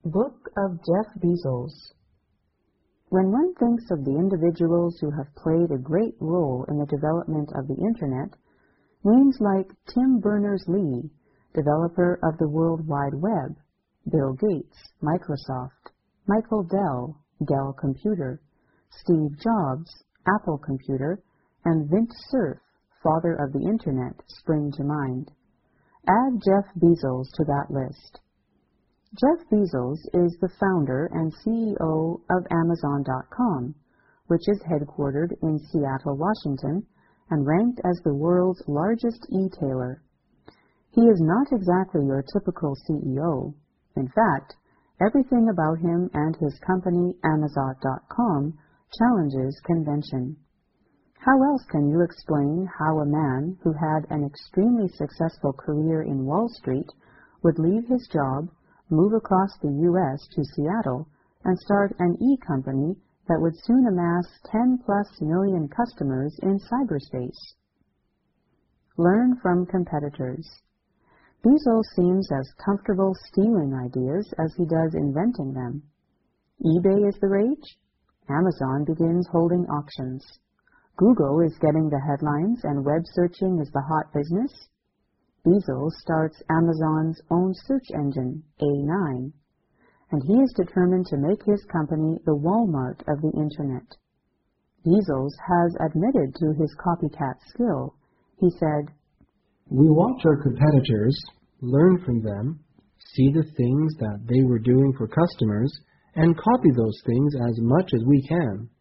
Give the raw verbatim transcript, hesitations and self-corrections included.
Book of Jeff Bezos. When one thinks of the individuals who have played a great role in the development of the Internet, names like Tim Berners-Lee, developer of the World Wide Web, Bill Gates, Microsoft, Michael Dell, Dell Computer, Steve Jobs, Apple Computer, and Vint Cerf, father of the Internet, spring to mind. Add Jeff Bezos to that list. Jeff Bezos is the founder and C E O of Amazon dot com, which is headquartered in Seattle, Washington, and ranked as the world's largest e-tailer. He is not exactly your typical C E O. In fact, everything about him and his company Amazon dot com challenges convention. How else can you explain how a man who had an extremely successful career in Wall Street would leave his job, move across the U S to Seattle, and start an e-company that would soon amass ten plus million customers in cyberspace? Learn from competitors. Bezos seems as comfortable stealing ideas as he does inventing them. eBay is the rage. Amazon begins holding auctions. Google is getting the headlines and web searching is the hot business. Bezos starts Amazon's own search engine, A nine, and he is determined to make his company the Walmart of the Internet. Bezos has admitted to his copycat skill. He said, "We watch our competitors, learn from them, see the things that they were doing for customers, and copy those things as much as we can."